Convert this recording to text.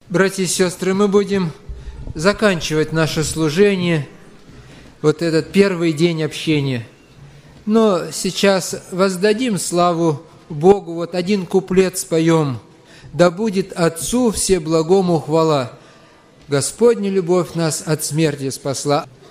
Братья и сестры, мы будем заканчивать наше служение, вот этот первый день общения. Но сейчас воздадим славу Богу, вот один куплет споем. «Да будет Отцу всеблагому хвала, Господня любовь нас от смерти спасла».